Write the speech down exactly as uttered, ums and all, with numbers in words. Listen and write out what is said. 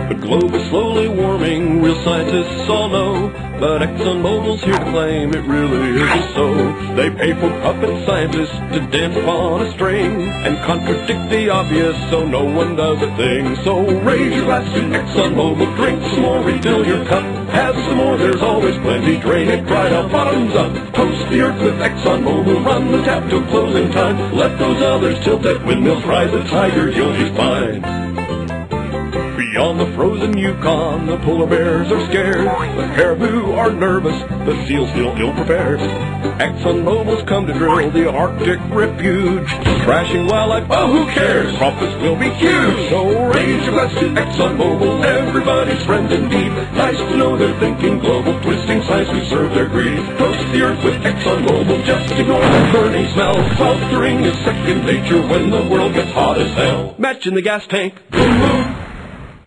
The globe is slowly warming, real scientists all know, but ExxonMobil's here to claim it really isn't so. They pay for puppet scientists to dance upon a string and contradict the obvious so no one does a thing. So raise your glass to ExxonMobil, drink some more, refill your cup, have some more, there's always plenty, drain it right out, bottoms up. Toast the earth with ExxonMobil, run the tap till closing time, let those others tilt that windmills, ride the tiger, you'll be fine. Beyond the frozen Yukon, the polar bears are scared, the caribou are nervous, the seals feel ill-prepared. ExxonMobil's come to drill the Arctic refuge, trashing wildlife, oh who cares, profits will be huge. So raise your glass to ExxonMobil, everybody's friend indeed. Nice to know they're thinking global, twisting science to serve their greed. Toast the earth with ExxonMobil, just ignore the burning smell. Sweltering is second nature when the world gets hot as hell. Match in the gas tank, boom boom.